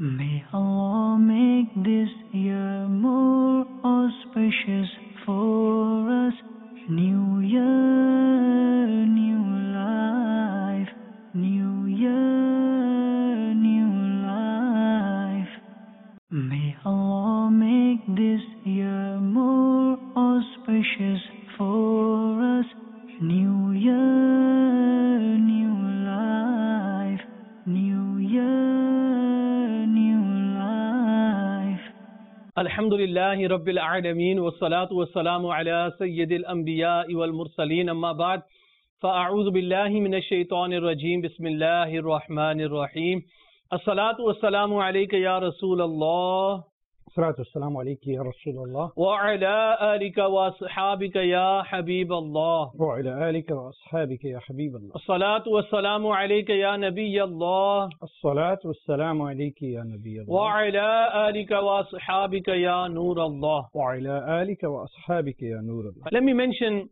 May Allah make this year more auspicious for us. New year, new life. New year, new life. May Allah make this year more auspicious for us. New year, new life. New year, new life. Alhamdulillahi Rabbil Alameen wa salatu wa salamu ala Sayyidil Anbiya wal Mursaleen amma ba'd fa'a'udhu billahi minash shaitanir rajeem bismillahir rahmanir rahim as-salatu wa salamu alayka ya Rasulallah الصلاة والسلام عليك يا رسول الله wa ala alika wa ashabika ya Habiballah وعلى آلك وأصحابك يا حبيب الله as-salatu wa salamu alayka ya Nabiyallah الصلاة والسلام عليك يا نبي الله wa ala alika wa ashabika ya Nurallah. وعلى آلك وأصحابك يا نور الله. Let me mention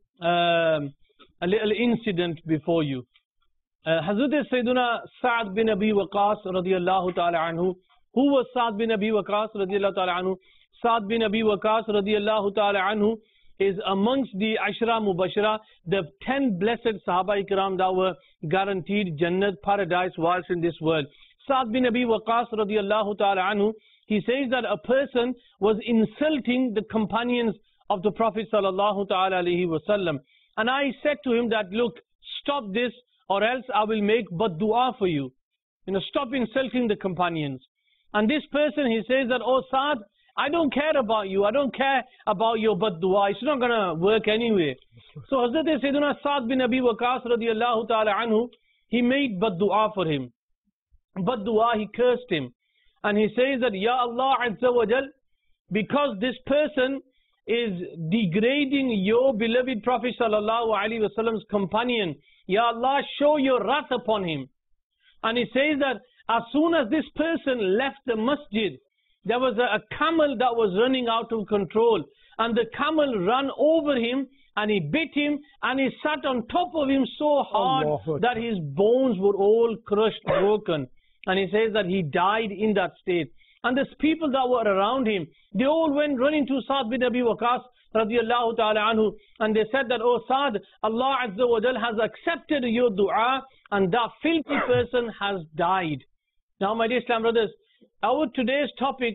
a little incident before you. Hazrat Sayyiduna Sa'd bin Abi Waqqas radiyallahu ta'ala anhu. Who was Sa'd bin Abi Waqqas radiyallahu ta'ala anhu? Sa'd bin Abi Waqqas radiyallahu ta'ala anhu is amongst the Ashra Mubashara, the 10 blessed Sahaba Ikram that were guaranteed Jannat, paradise whilst in this world. Sa'd bin Abi Waqqas radiyallahu ta'ala anhu, he says that a person was insulting the companions of the Prophet sallallahu ta'ala alayhi wasallam. And I said to him that, look, stop this or else I will make bad dua for you. Stop insulting the companions. And this person, he says that, oh Sa'd, I don't care about you. I don't care about your bad dua. It's not going to work anyway. So Hazrat Sayyidina Sa'd bin Abi Waqqas radiyallahu ta'ala anhu, he made bad dua for him. Bad dua, he cursed him. And he says that, Ya Allah Azza wa Jal, because this person is degrading your beloved Prophet sallallahu alaihi wasallam's companion, Ya Allah, show your wrath upon him. And he says that as soon as this person left the masjid, there was a camel that was running out of control, and the camel ran over him and he bit him and he sat on top of him so hard that his bones were all crushed, broken. And he says that he died in that state. And the people that were around him, they all went running to Sa'd bin Abi Waqqas radiyallahu ta'ala anhu, and they said that, oh Sa'd, Allah Azza wa Jal has accepted your dua and that filthy person has died. Now my dear Islam brothers, our today's topic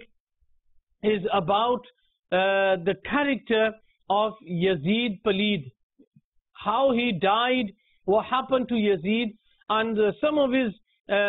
is about the character of Yazid Palid. How he died, what happened to Yazid, and some of his,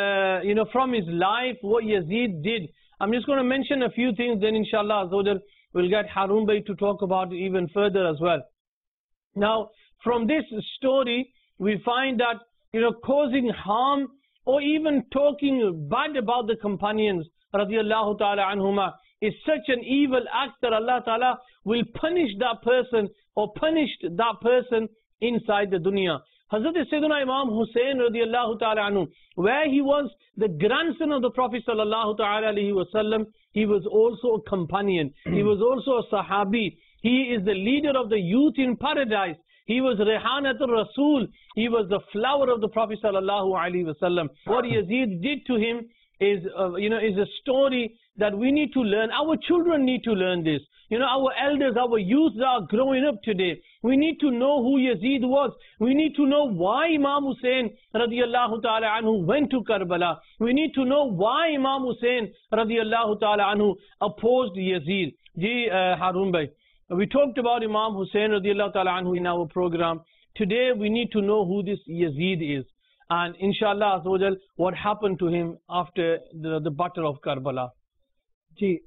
from his life, what Yazid did. I'm just going to mention a few things, then inshallah we'll get Harun Bhai to talk about it even further as well. Now, from this story, we find that, causing harm or even talking bad about the companions, radiyallahu ta'ala anhuma, is such an evil act that Allah ta'ala will punish that person or punished that person inside the dunya. Hazrat Sayyidina Imam Hussein radiyallahu ta'ala anhu, where he was the grandson of the Prophet sallallahu ta'ala alayhi wasallam, he was also a companion. He was also a Sahabi. He is the leader of the youth in paradise. He was Rehanatul Rasul. He was the flower of the Prophet sallallahu alaihi wasallam. What Yazid did to him is a story that we need to learn. Our children need to learn this. Our elders, our youth that are growing up today, we need to know who Yazid was. We need to know why Imam Hussein radiyallahu ta'ala anhu went to Karbala. We need to know why Imam Hussein radiyallahu ta'ala anhu opposed Yazid. Ji Harun Bhai, we talked about Imam Hussein radiyallahu ta'ala anhu in our program. Today we need to know who this Yazid is. And inshallah what happened to him after the battle of Karbala. Ji,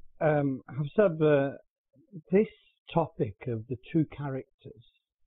Hafsab, this topic of the two characters,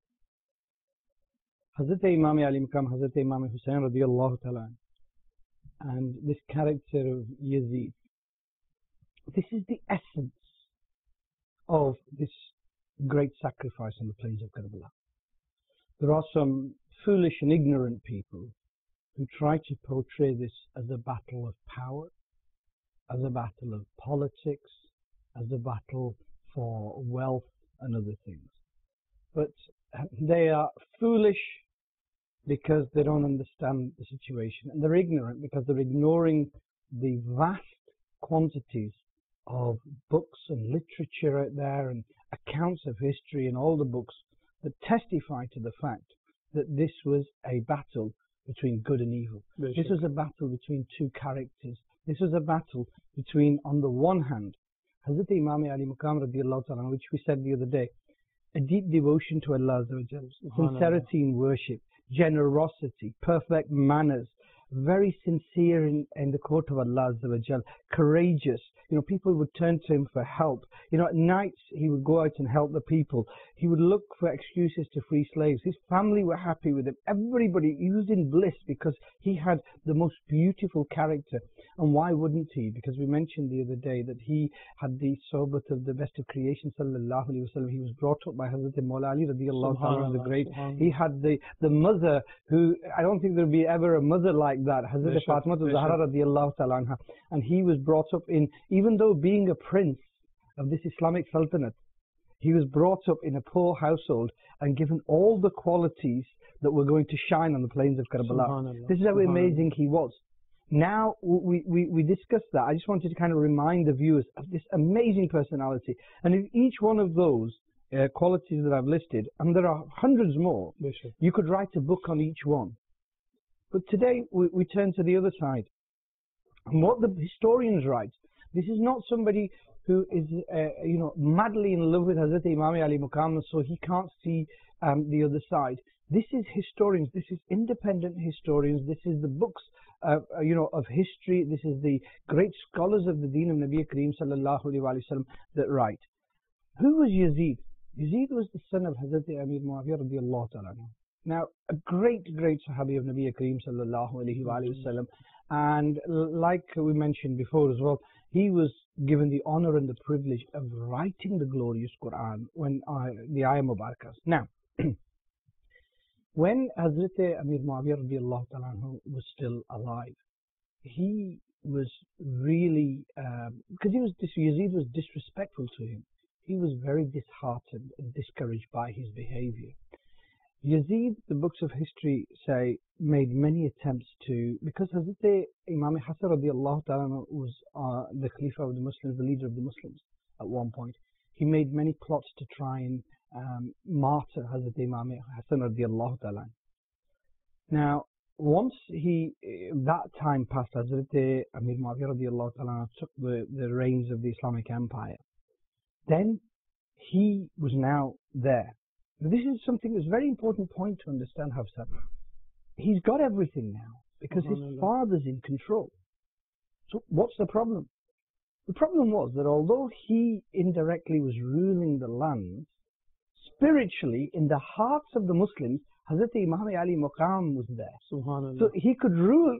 Hazrat Imam Ali Maqam, Hazrat Imam Hussein radiyallahu ta'ala, and this character of Yazid, this is the essence of this great sacrifice on the plains of Karbala. There are some foolish and ignorant people who try to portray this as a battle of power, as a battle of politics, as a battle for wealth and other things. But they are foolish because they don't understand the situation, and they're ignorant because they're ignoring the vast quantities of books and literature out there and accounts of history and all the books that testify to the fact that this was a battle between good and evil. This was a battle between two characters. This was a battle between, on the one hand, Hazrat Imam Ali Maqam radiallahu ta'ala, which we said the other day, a deep devotion to Allah, sincerity in worship, generosity, perfect manners, very sincere in the court of Allah, courageous. You know, people would turn to him for help. You know, at nights he would go out and help the people. He would look for excuses to free slaves. His family were happy with him. Everybody, he was in bliss because he had the most beautiful character. And why wouldn't he? Because we mentioned the other day that he had the sohbat of the best of creation, sallallahu alaihi wasallam. He was brought up by Hazrat Mawla Ali radiallahu ta'ala the great. He had the mother who, I don't think there'll be ever a mother like that, Hazrat Fatima Zahra radiallahu ta'ala anha. And he was brought up in, even though being a prince of this Islamic Sultanate, he was brought up in a poor household and given all the qualities that were going to shine on the plains of Karbala. This is how amazing he was. Now we discussed that. I just wanted to kind of remind the viewers of this amazing personality. And if each one of those qualities that I've listed, and there are hundreds more, you could write a book on each one. But today we turn to the other side. And what the historians write, this is not somebody who is you know, madly in love with Hazrat Imam Ali Maqam, so he can't see the other side. This is historians, this is independent historians, this is the books you know, of history, this is the great scholars of the deen of Nabi Kareem sallallahu alayhi wa sallam that write. Who was Yazid? Yazid was the son of Hazrat Amir Muawiyah radiallahu ta'ala. Now, a great Sahabi of Nabi Kareem sallallahu alayhi wa sallam, and like we mentioned before as well, he was given the honor and the privilege of writing the glorious Quran when the Ayah Mubarakas. Now, when Hazrat Amir Muawiyah radiallahu ta'ala was still alive, he was really, because Yazid was disrespectful to him, he was very disheartened and discouraged by his behavior. Yazid, the books of history say, made many attempts to, because Hazrat Imam Hassan radiallahu ta'ala was the Khalifa of the Muslims, the leader of the Muslims at one point, he made many plots to try and martyr Hazrat Imam Hassan radiallahu ta'ala. Now, once that time passed, Hazrat Amir Muawiyah radiallahu ta'ala took the reins of the Islamic Empire. Then he was now there. This is something that's a very important point to understand, Hafsa. He's got everything now because his father's in control. So what's the problem? The problem was that although he indirectly was ruling the land, spiritually, in the hearts of the Muslims, Hazrat Imam Ali Maqam was there. So he could rule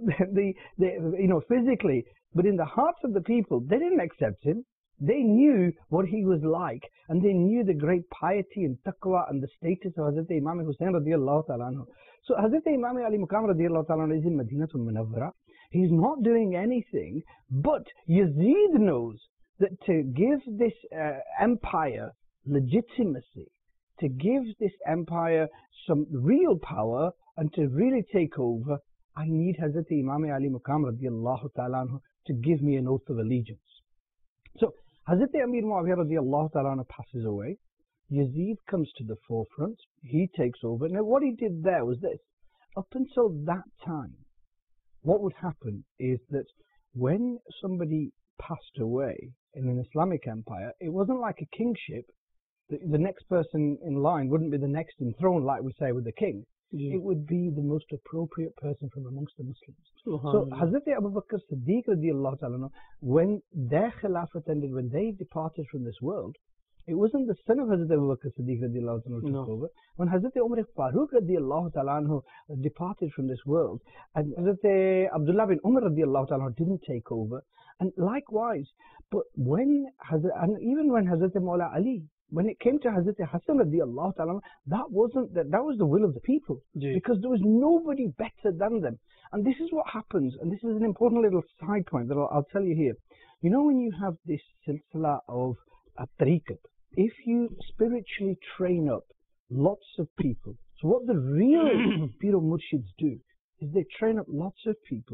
you know, physically, but in the hearts of the people, they didn't accept him. They knew what he was like, and they knew the great piety and taqwa and the status of Hazrat Imam Hussain radiallahu ta'ala anhu. So Hazrat Imam Ali Maqam radiallahu ta'ala anhu is in Madinatul Munawwara. He's not doing anything, but Yazid knows that to give this empire legitimacy, to give this empire some real power and to really take over, I need Hazrat Imam Ali Maqam radiallahu ta'ala anhu to give me an oath of allegiance. So Hazrat Amir Muawiyah radiallahu ta'ala anhu passes away. Yazid comes to the forefront. He takes over. Now what he did there was this. Up until that time, what would happen is that when somebody passed away in an Islamic empire, it wasn't like a kingship. The next person in line wouldn't be the next in throne, like we say with the king. It would be the most appropriate person from amongst the Muslims. So Hazrat Abu Bakr Siddiq radiallahu ta'ala, when their Khilafat ended, when they departed from this world, it wasn't the son of Hazrat Abu Bakr Siddiq radiallahu ta'ala who took over. When Hazrat Umar Farooq radiallahu ta'ala departed from this world, and Hazrat Abdullah bin Umar radiallahu ta'ala didn't take over, and likewise, but when and even when Hazrat Mawla Ali, when it came to Hazrat Hassan radiallahu ta'ala, that was the will of the people. Because there was nobody better than them. And this is what happens, and this is an important little side point that I'll tell you here. You know, when you have this silsila of tariqat, if you spiritually train up lots of people, so what the real Pir Murshids do is they train up lots of people,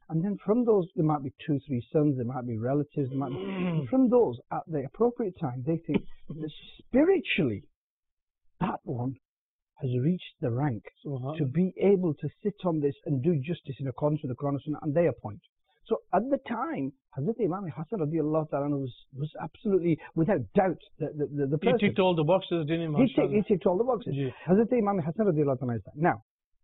And then from those, there might be 2, 3 sons, there might be relatives, there might be, and from those, at the appropriate time, they think that spiritually, that one has reached the rank to be able to sit on this and do justice in accordance with the Quran and Sunnah, and they appoint. So at the time, Hazrat Imam Hassan radiallahu ta'ala was absolutely, without doubt, the person. He ticked all the boxes, didn't he? He ticked all the boxes. Yeah. Hazrat Imam Hassan radiallahu ta'ala is that. Now,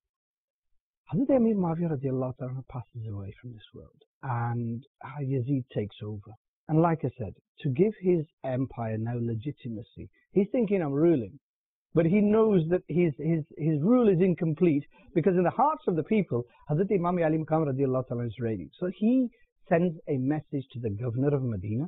Hazrat Amir Muawiyah radiallahu ta'ala passes away from this world, and Yazid takes over. And like I said, to give his empire now legitimacy, he's thinking, I'm ruling. But he knows that his rule is incomplete, because in the hearts of the people, Hazrat Imam Ali Maqam radiallahu ta'ala is reigning. So he sends a message to the governor of Medina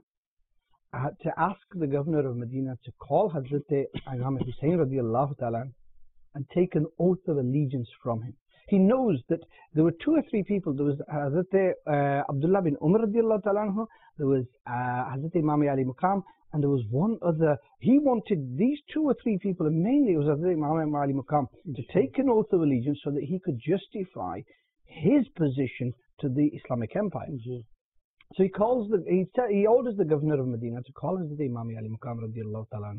to ask the governor of Medina to call Hazrat Imam Hussain radiallahu ta'ala and take an oath of allegiance from him. He knows that there were 2 or 3 people. There was Hazrat Abdullah bin Umar radiallahu ta'ala, there was Hazrat Imam Ali Maqam, and there was one other. He wanted these 2 or 3 people, and mainly it was Hazrat Imam Ali Maqam, to take an oath of allegiance so that he could justify his position to the Islamic Empire. So he orders the governor of Medina to call Hazrat Imam Ali Maqam radiallahu ta'ala,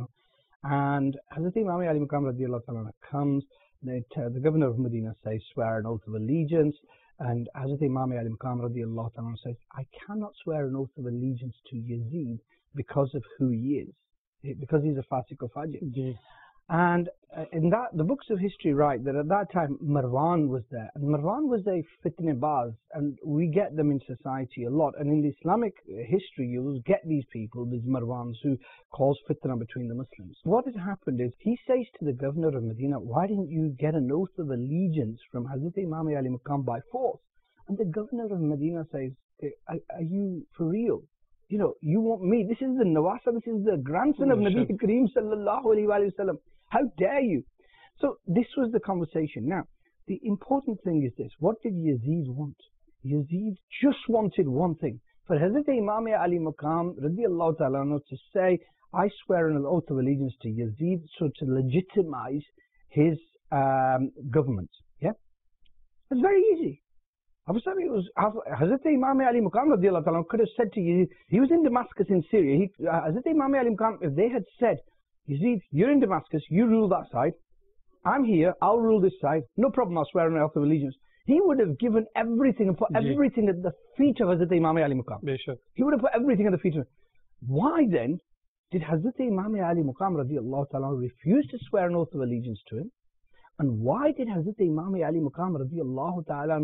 and Hazrat Imam Ali Maqam radiallahu ta'ala comes. The governor of Medina says, swear an oath of allegiance, and Hazrat Imam Ali Maqam radiallahu ta'ala says, I cannot swear an oath of allegiance to Yazid because of who he is, because he's a Fasiq or Fajr. And in that, the books of history write that at that time Marwan was there, and Marwan was a fitnebaz, and we get them in society a lot. And in the Islamic history, you will get these people, these Marwans, who cause fitna between the Muslims. What had happened is, he says to the governor of Medina, why didn't you get an oath of allegiance from Hazrat Imam Ali Maqam by force? And the governor of Medina says, are you for real? You know, you want me? This is the Nawasa, this is the grandson of Nabi Kareem sallallahu alayhi wa sallam. How dare you? So this was the conversation. Now, the important thing is this. What did Yazid want? Yazid just wanted one thing. For Hazrat Imam Ali Maqam radiallahu ta'ala to say, I swear an oath of allegiance to Yazid, so to legitimize his government. Yeah? It's very easy. Abu Sami was Hazrat Imam Ali Maqam radiallahu ta'ala could have said to Yazid, he was in Damascus in Syria. Hazrat Imam Ali Maqam, if they had said, Yazid, you're in Damascus, you rule that side. I'm here, I'll rule this side. No problem, I'll swear an oath of allegiance. He would have given everything and put everything at the feet of Hazrat Imam Ali Maqam. He would have put everything at the feet of him. Why then did Hazrat Imam Ali Maqam radiallahu ta'ala refuse to swear an oath of allegiance to him? And why did Hazrat Imam Ali Maqam radiallahu ta'ala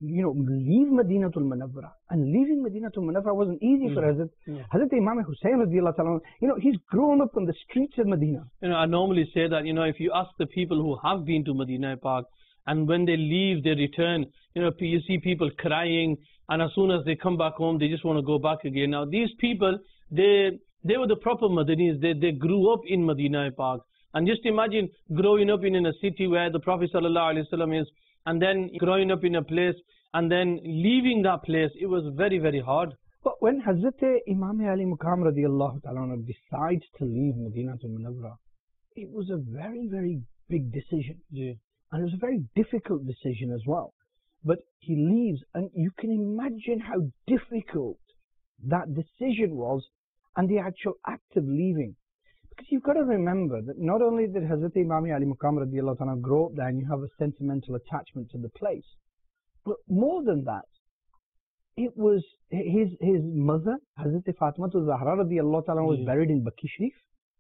leave Madinatul Munawwara? And leaving Madinatul Munawwara wasn't easy for Hazrat. Hazrat Imam Hussain radiallahu ta'ala, he's grown up on the streets of Medina. I normally say that, if you ask the people who have been to Medina Park, and when they leave, they return, you see people crying, and as soon as they come back home, they just want to go back again. Now, these people, they were the proper Madinis. They grew up in Medina Park. And just imagine growing up in a city where the Prophet ﷺ is, and then growing up in a place, and then leaving that place. It was very, very hard. But when Hazrat Imam Ali Maqam radiallahu ta'ala decides to leave Madinatul Munawwara, it was a very, very big decision. And it was a very difficult decision as well. But he leaves, and you can imagine how difficult that decision was, and the actual act of leaving. Because you've got to remember that not only did Hazrat Imam Ali Maqam radiallahu ta'ala grow up there and you have a sentimental attachment to the place, but more than that, it was his mother, Hazrat Fatima Zahra radiallahu ta'ala, was buried in Baqi Sharif.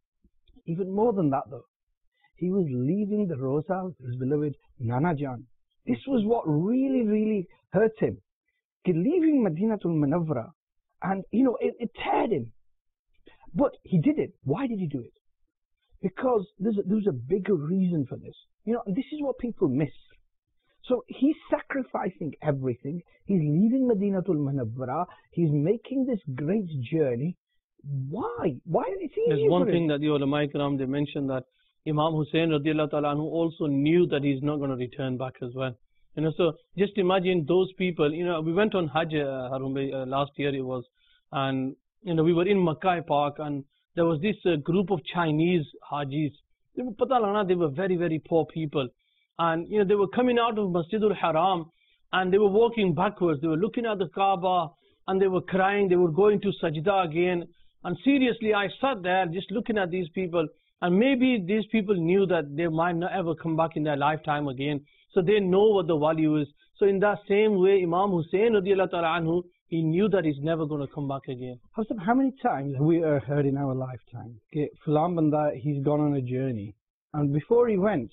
Even more than that though, he was leaving the Rosa of his beloved Nana Jan. This was what really, really hurt him. Leaving Madinatul Munawwara, and it teared him. But he did it. Why did he do it? Because there's a bigger reason for this. And this is what people miss. So he's sacrificing everything. He's leaving Madinatul Munawwara. He's making this great journey. Why? It's easy. There's one thing that the ulama ikram, they mentioned that Imam Hussain radiallahu ta'ala anhu also knew that he's not going to return back as well. So just imagine those people. We went on Hajj, Harun, last year it was, and we were in Makkah Park, and there was this group of Chinese Hajis. They were very, very poor people. And, they were coming out of Masjidul Haram, and they were walking backwards. They were looking at the Kaaba and they were crying. They were going to sajda again. And seriously, I sat there just looking at these people, and maybe these people knew that they might not ever come back in their lifetime again. So they know what the value is. So in that same way, Imam Hussein radiallahu ta'ala anhu, he knew that he's never going to come back again. How many times have we heard in our lifetime, Fulan Banda, he's gone on a journey, and before he went,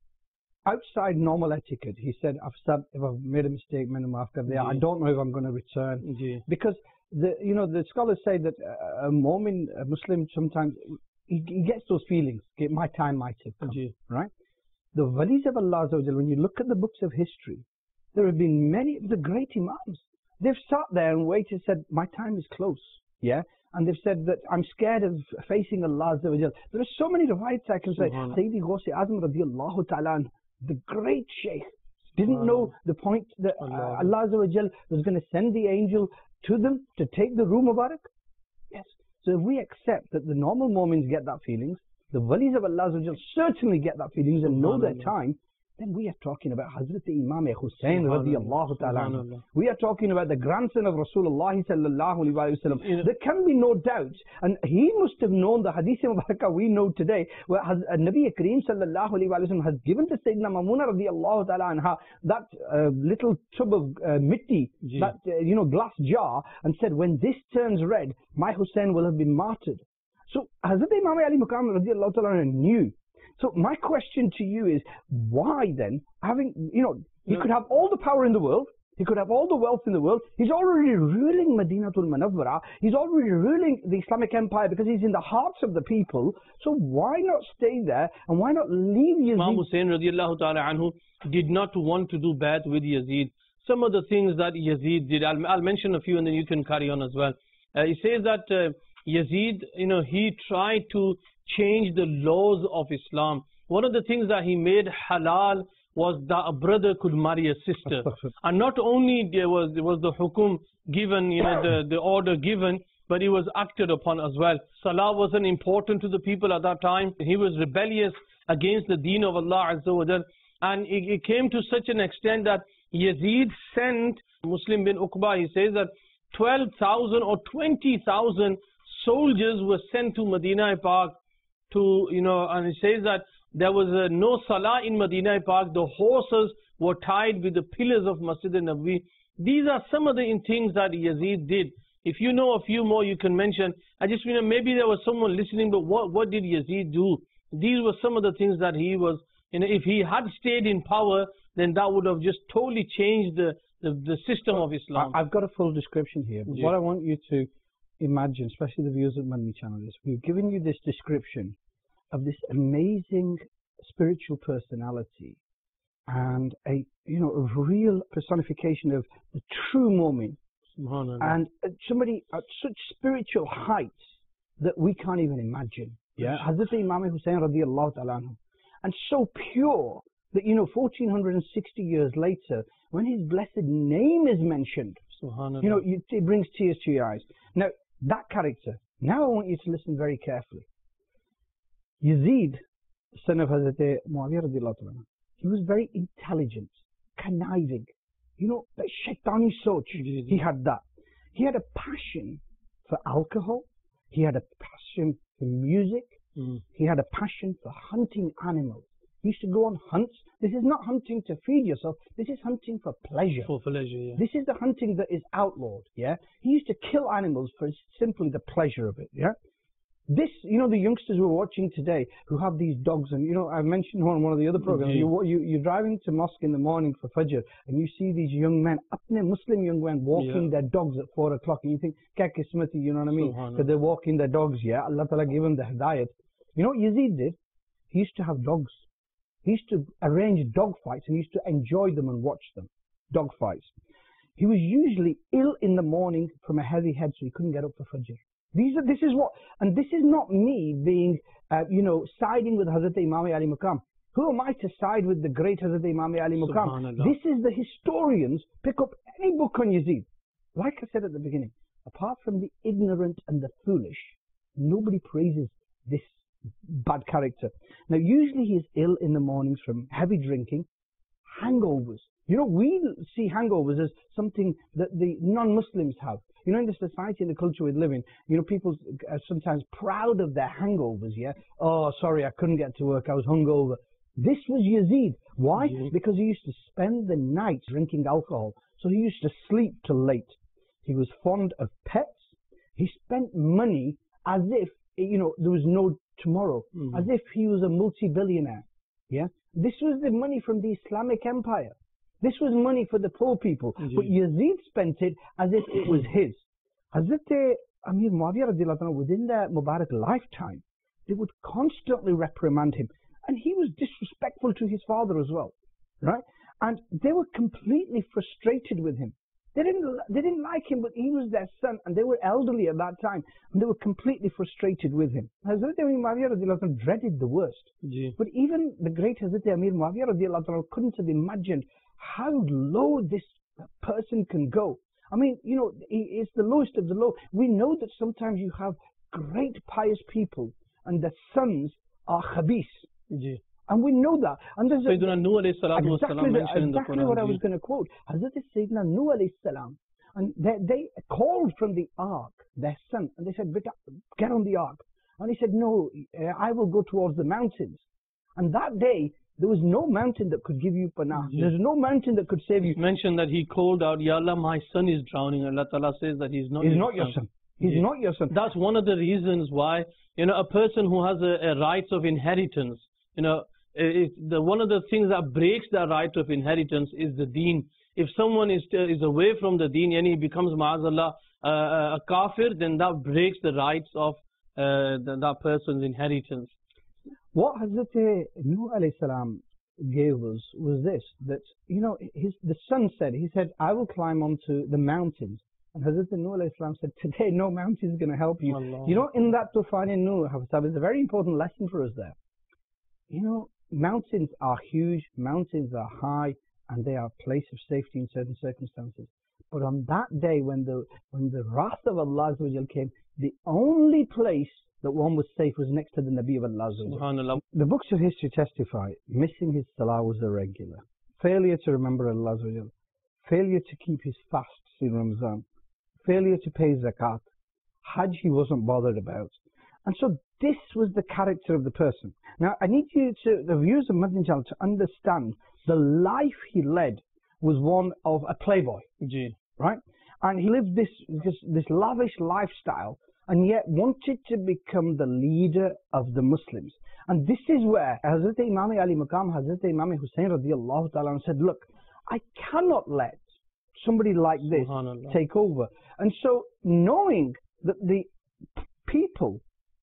outside normal etiquette, he said, if I've made a mistake, I don't know if I'm going to return. Because the scholars say that a Muslim sometimes, he gets those feelings, my time might have come, right? The Walis of Allah, when you look at the books of history, there have been many of the great Imams. They've sat there and waited, said, my time is close, yeah? And they've said that I'm scared of facing Allah. There are so many riwayats I can say. Sayyidi Ghusi Azam radiallahu ta'ala, the great Shaykh, didn't know the point that Allah was going to send the angel to them to take the Ruh Mubarak. Yes. So if we accept that the normal Mu'mins get that feelings, the Walis of Allah certainly get that feelings and know their time, then we are talking about Hazrat Imam Hussain radiallahu ta'ala. We are talking about the grandson of Rasulullah sallallahu alayhi wa sallam. There can be no doubt, and he must have known the Hadith Mubarakah we know today, where Nabi Kareem sallallahu alayhi wa sallam has given to Sayyidina Mamuna radiallahu ta'ala anha that little tub of mitti, that glass jar, and said, when this turns red, my Hussein will have been martyred. So Hazrat Imam Ali Maqam radiallahu ta'ala knew. So my question to you is, why then, he could have all the power in the world, he could have all the wealth in the world, he's already ruling Madinatul Munawwara, he's already ruling the Islamic Empire because he's in the hearts of the people, so why not stay there and why not leave Yazid? Imam Hussein radiallahu ta'ala anhu did not want to do bad with Yazid. Some of the things that Yazid did, I'll mention a few and then you can carry on as well. He says that Yazid, he tried to change the laws of Islam. One of the things that he made halal was that a brother could marry a sister. And not only was the hukum given, the order given, but it was acted upon as well. Salah wasn't important to the people at that time. He was rebellious against the deen of Allah Azza wa Jal. And it came to such an extent that Yazid sent Muslim bin Uqba, he says that 12,000 or 20,000 soldiers were sent to Medina Park to, and it says that there was no salah in Medina Park. The horses were tied with the pillars of Masjid al-Nabawi. These are some of the things that Yazid did. If you know a few more, you can mention. I just maybe there was someone listening, but what did Yazid do? These were some of the things that he was, if he had stayed in power, then that would have just totally changed the system of Islam. I've got a full description here, but what I want you to imagine, especially the viewers of Madani channel, is we've given you this description of this amazing spiritual personality and a real personification of the true mu'min, and somebody at such spiritual heights that we can't even imagine. Hazrat Imam Hussain radiallahu ta'ala anhu, and so pure that 1460 years later, when his blessed name is mentioned, it brings tears to your eyes. Now that character. Now I want you to listen very carefully. Yazid, son of Hazrat Muawiyah radiallahu ta'ala, he was very intelligent, conniving, that shaitani soch, he had that. He had a passion for alcohol, he had a passion for music, he had a passion for hunting animals. He used to go on hunts. This is not hunting to feed yourself, this is hunting for pleasure. For pleasure, yeah. This is the hunting that is outlawed, yeah. He used to kill animals for simply the pleasure of it, yeah. This, the youngsters we're watching today who have these dogs, and I mentioned on one of the other programs, you're driving to mosque in the morning for Fajr and you see these young men, Muslim young men, walking their dogs at 4 o'clock, and you think, kya kismati, you know what I mean? Because they're walking their dogs, yeah. Allah Ta'ala gave them the hidayat. You know what Yazid did? He used to have dogs. He used to arrange dog fights and he used to enjoy them and watch them. Dog fights. He was usually ill in the morning from a heavy head, so he couldn't get up for Fajr. This is not me being, siding with Hazrat Imam Ali Maqam. Who am I to side with the great Hazrat Imam Ali Maqam? This is the historians. Pick up any book on Yazid. Like I said at the beginning, apart from the ignorant and the foolish, nobody praises this bad character. Now, usually he is ill in the mornings from heavy drinking, hangovers. You know, we see hangovers as something that the non-Muslims have. You know, in the society and the culture we live in, you know, people are sometimes proud of their hangovers, yeah? Oh, sorry, I couldn't get to work, I was hungover. This was Yazid. Why? Because he used to spend the night drinking alcohol. So he used to sleep till late. He was fond of pets. He spent money as if, you know, there was no tomorrow. As if he was a multi-billionaire. Yeah? This was the money from the Islamic Empire. This was money for the poor people. But Yazid spent it as if it was his. Hazrat Amir Muawiyah radiallahu anhu, within their Mubarak lifetime, they would constantly reprimand him. And he was disrespectful to his father as well. Right? And they were completely frustrated with him. They didn't like him, but he was their son, and they were elderly at that time, and they were completely frustrated with him. Hazrat Amir Muawiyah radiallahu anhu dreaded the worst. But even the great Hazrat Amir Muawiyah radiallahu anhu couldn't have imagined how low this person can go. I mean, you know, it's the lowest of the low. We know that sometimes you have great pious people, and their sons are khabis. And we know that. And there's Sayyidina Nuh alayhi salatu was salam mentioned in the exactly Quran. what I was going to quote. Hazrat Sayyidina Nuh alayhi salam. And they called from the ark, their son, and they said, "Beta, get on the ark." And he said, "No, I will go towards the mountains." And that day, there was no mountain that could give you panah. There's no mountain that could save you. It's mentioned that he called out, "Ya Allah, my son is drowning." Allah Ta'ala says that he's not your son. He's not your son. That's one of the reasons why, you know, a person who has a rights of inheritance, you know, one of the things that breaks that right of inheritance is the deen. If someone is away from the deen and he becomes, ma'azallah, a kafir, then that breaks the rights of that person's inheritance. What Hazrat Nuh alayhi salam gave us was this, that, you know, the son said, he said, "I will climb onto the mountains." And Hazrat Nuh alayhi salam said, "Today no mountain is going to help you." Allah. You know, in that Tufan Nuh, there's a very important lesson for us there. You know, mountains are huge, mountains are high, and they are a place of safety in certain circumstances. But on that day when the wrath of Allah came, the only place that one was safe was next to the Nabi of Allah. Subhanallah. The books of history testify missing his salah was irregular, failure to remember Allah, failure to keep his fasts in Ramadan, failure to pay zakat, Hajj he wasn't bothered about. And so this was the character of the person. Now, I need you the viewers of Madani Channel, to understand the life he led was one of a playboy, right? And he lived this lavish lifestyle, and yet wanted to become the leader of the Muslims. And this is where Hazrat Imam Ali Maqam, Hazrat Imam Hussain radiallahu ta'ala said, "Look, I cannot let somebody like this take over." And so, knowing that the people,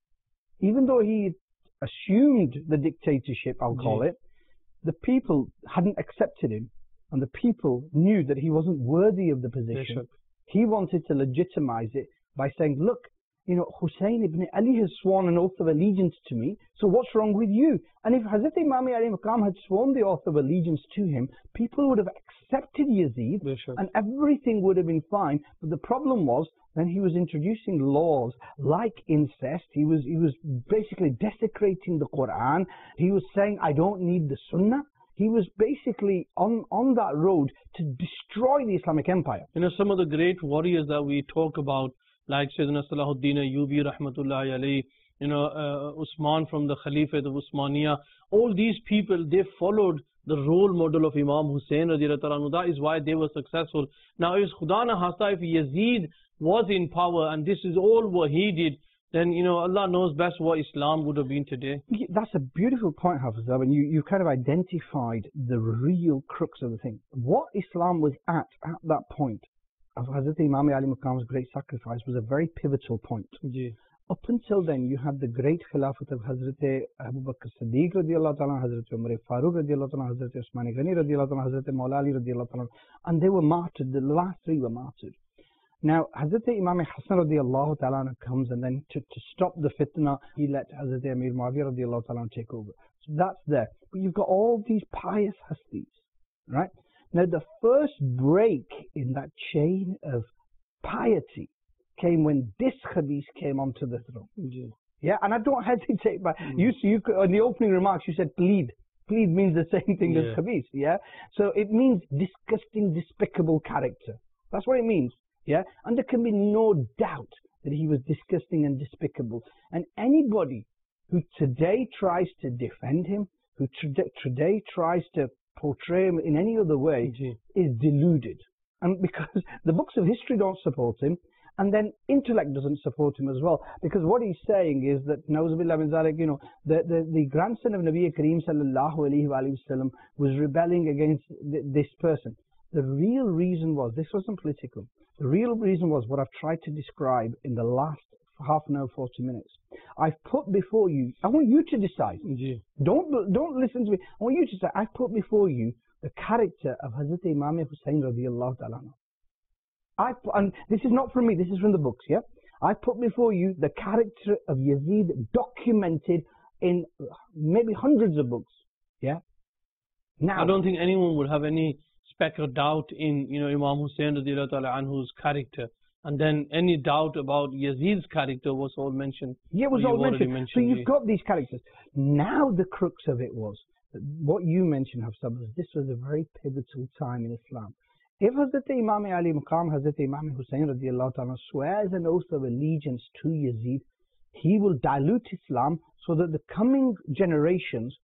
even though he assumed the dictatorship, I'll call it, the people hadn't accepted him, and the people knew that he wasn't worthy of the position. He wanted to legitimize it by saying, "Look, you know, Hussein ibn Ali has sworn an oath of allegiance to me, so what's wrong with you?" And if Hazrat Imam Ali Maqam had sworn the oath of allegiance to him, people would have accepted Yazid, and everything would have been fine. But the problem was, then he was introducing laws like incest. He was basically desecrating the Quran. He was saying, "I don't need the Sunnah." He was basically on that road to destroy the Islamic Empire. You know, some of the great warriors that we talk about, like Sayyidina Salahuddin Ayyubi rahmatullahi alayhi, you know, Usman from the Khalifate of Usmaniya, all these people, they followed the role model of Imam Hussain radiallahu anhu. That is why they were successful. Now, if Khuda na Hasta, if Yazid was in power and this is all what he did, then, you know, Allah knows best what Islam would have been today. That's a beautiful point, Hafiz. I mean, you kind of identified the real crux of the thing. What Islam was at that point of Hazrat Imam Ali Maqam's great sacrifice was a very pivotal point. Up until then, you had the great Khilafat of Hazrat Abu Bakr Siddiq radiallahu ta'ala, Hazrat Umar Farooq radiallahu ta'ala, Hazrat Usman Ghani radiallahu ta'ala, Hazrat Mawla Ali radiallahu ta'ala, and they were martyred. The last three were martyred. Now, Hazrat Imam Hassan radiallahu ta'ala comes, and then to stop the fitna, he let Hazrat Amir Muawiyah radiallahu ta'ala take over. So that's there. But you've got all these pious hastis, right? Now, the first break in that chain of piety came when this Khabis came onto the throne. Yeah, and I don't hesitate, but you in the opening remarks, you said plead. Plead means the same thing as khabith, yeah? So it means disgusting, despicable character. That's what it means, yeah? And there can be no doubt that he was disgusting and despicable. And anybody who today tries to defend him, who today tries to portray him in any other way, is deluded. And because the books of history don't support him, and then intellect doesn't support him as well. Because what he's saying is that, Nauzubillah min zalik, you know, the grandson of Nabi Kareem sallallahu alayhi wa sallam was rebelling against this person. The real reason was, this wasn't political. The real reason was what I've tried to describe in the last half an hour, 40 minutes. I've put before you, I want you to decide. Don't listen to me. I want you to decide. I've put before you the character of Hazrat Imam Hussain radiallahu ta'ala. And this is not from me, this is from the books, yeah? I put before you the character of Yazid documented in maybe hundreds of books, yeah? Now, I don't think anyone would have any speck of doubt in, you know, Imam Hussain radiallahu ta'ala anhu's character. And then any doubt about Yazid's character was all mentioned. Yeah, it was all mentioned. So you've got these characters. Now the crux of it was, that what you mentioned, Hafsa, was this was a very pivotal time in Islam. If Hazrat Imam Ali Maqam, Hazrat Imam Hussain radiallahu ta'ala swears an oath of allegiance to Yazid, he will dilute Islam so that the coming generations,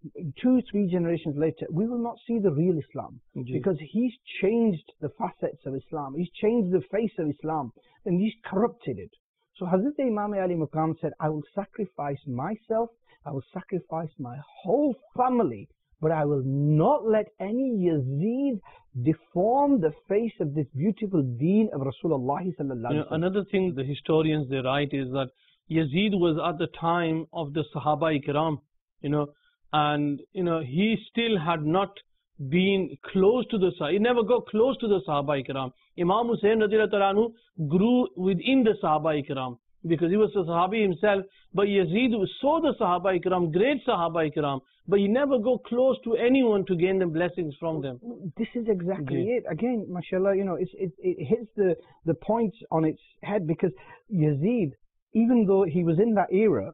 2-3 generations later, we will not see the real Islam. Because he's changed the facets of Islam, he's changed the face of Islam, and he's corrupted it. So Hazrat Imam Ali Maqam said, I will sacrifice myself, I will sacrifice my whole family, but I will not let any Yazid deform the face of this beautiful deen of Rasulullah sallallahu alaihi wasallam. Another thing the historians they write is that Yazid was at the time of the Sahaba Ikram, you know, and you know he still had not been close to the Sahaba. He never got close to the Sahaba Ikram. Imam Hussain radiallahu ta'ala anhu grew within the Sahaba Ikram because he was a Sahabi himself. But Yazid saw the Sahaba Ikram, great Sahaba Ikram, but he never got close to anyone to gain the blessings from them. This is exactly it. Again, mashallah, you know, it hits the point on its head, because Yazid, even though he was in that era,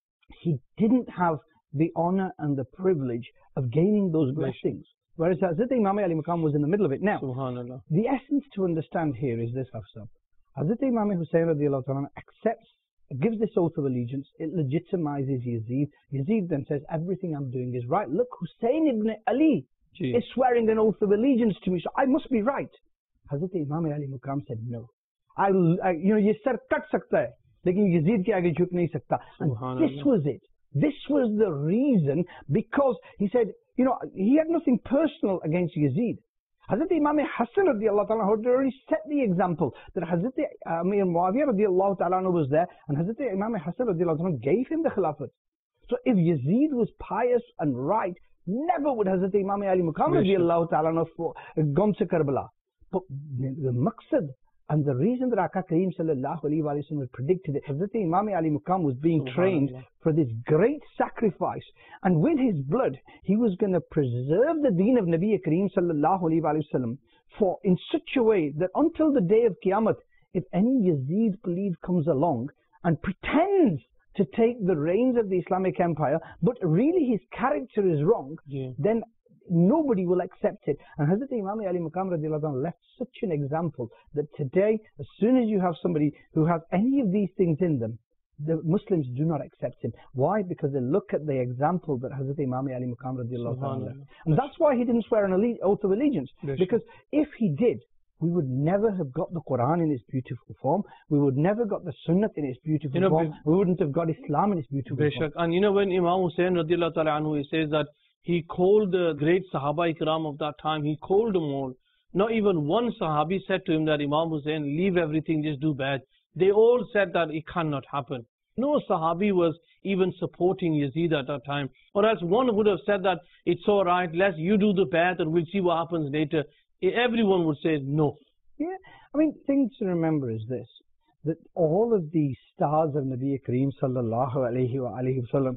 he didn't have the honor and the privilege of gaining those blessings. Whereas Hazrat Imam Ali Maqam was in the middle of it. Now, Subhanallah. The essence to understand here is this, Hafsa. Hazrat Imam Hussain radiallahu ta'ala accepts, gives this oath of allegiance, it legitimizes Yazid. Yazid then says, everything I'm doing is right. Look, Hussain ibn Ali is swearing an oath of allegiance to me, so I must be right. Hazrat Imam Ali Maqam said, no. You know, ye sar kat sakta hai, lekin Yazid ke aage jhuk nahi sakta. And this was it. This was the reason, because he said, you know, he had nothing personal against Yazid. Hazrat Imam Hassan radiallahu ta'ala had already set the example that Hazrat Amir Muawiyah radiallahu ta'ala was there, and Hazrat Imam Hassan radiallahu ta'ala gave him the Khilafat. So if Yazid was pious and right, never would Hazrat Imam Ali Maqam radiallahu ta'ala gone to Karbala. But the maqsad and the reason that Aka Kareem sallallahu alayhi wa sallam predicted it, Hazrat Imam Ali Maqam was being trained for this great sacrifice, and with his blood he was going to preserve the deen of Nabi Kareem sallallahu alayhi wa sallam for in such a way that until the day of Qiyamah, if any Yazid belief comes along and pretends to take the reins of the Islamic Empire, but really his character is wrong, then nobody will accept it. And Hazrat Imam Ali Maqam radiallahu anhu left such an example that today, as soon as you have somebody who has any of these things in them, the Muslims do not accept him. Why? Because they look at the example that Hazrat Imam Ali Maqam radiallahu anhu left. And that's why he didn't swear an oath of allegiance. Because if he did, we would never have got the Quran in its beautiful form. We would never got the Sunnah in its beautiful form. We wouldn't have got Islam in its beautiful form. And you know, when Imam Hussain radiallahu ta'ala anhu, he says that he called the great Sahaba Ikram of that time, he called them all. Not even one Sahabi said to him that Imam Hussain, leave everything, just do bad. They all said that it cannot happen. No Sahabi was even supporting Yazid at that time. Or else one would have said that it's alright, you do the bad and we'll see what happens later. Everyone would say no. Yeah, I mean, thing to remember is this, that all of the stars of Nabi Kareem sallallahu alayhi wa sallam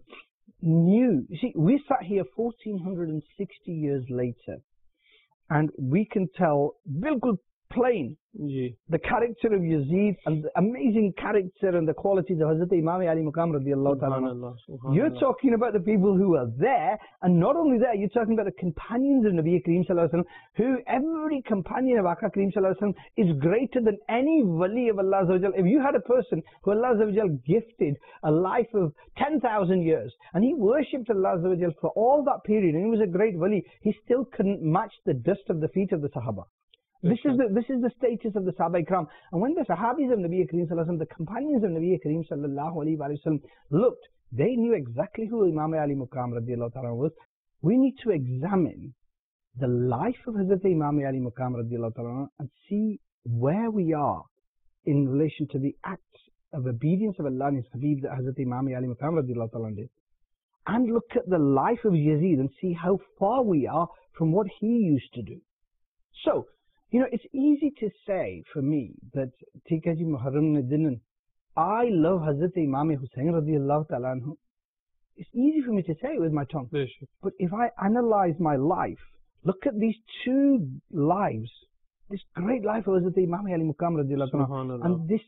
knew. You see, we sat here 1460 years later, and we can tell bilkul explain the character of Yazid and the amazing character and the qualities of Hazrat Imam Ali Maqam radiallahu ta'ala. You're talking about the people who are there, and not only there, you're talking about the companions of Nabi Kareem sallallahu alaihi wasallam, who every companion of Aka Kareem sallallahu alaihi wasallam is greater than any wali of Allah azza wa jal. If you had a person who Allah azza wa jal gifted a life of 10,000 years, and he worshipped Allah azza wa jal for all that period, and he was a great wali, he still couldn't match the dust of the feet of the Sahaba. This is the status of the Sahaba Ikram. And when the Sahabis of Nabi Kareem sallallahu alaihi wasallam, the companions of Nabi Kareem sallallahu alaihi wasallam looked, they knew exactly who Imam Ali Maqam radiallahu ta'ala was. We need to examine the life of Hazrat Imam Ali Maqam radiallahu ta'ala and see where we are in relation to the acts of obedience of Allah and His Habib that Hazrat Imam Ali Maqam radiallahu ta'ala did. And look at the life of Yazid and see how far we are from what he used to do. So, it's easy to say for me that Tikaji Muharram Nadinan, I love Hazrat Imam Hussain radiallahu ta'ala anhu. It's easy for me to say it with my tongue. But if I analyze my life, look at these two lives, this great life of Hazrat Imam Ali Maqam radiallahu ta'ala and this,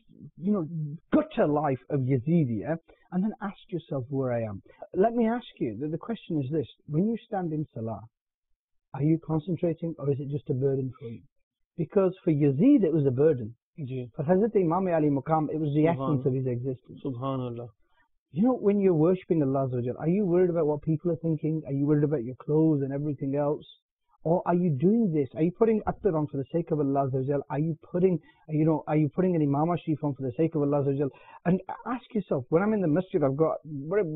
gutter life of Yazidiyya, and then ask yourself where I am. Let me ask you, the question is this: when you stand in Salah, are you concentrating or is it just a burden for you? Because for Yazid it was a burden. For Hazrat Imam Ali Maqam it was the essence of his existence. Subhanallah. When you're worshipping Allah Azza wa Jal, are you worried about what people are thinking? Are you worried about your clothes and everything else? Or are you doing this? Are you putting Attar on for the sake of Allah Azza wa Jal? Are you putting an Imam Sharif on for the sake of Allah Azza wa Jal? And ask yourself, when I'm in the masjid, I've got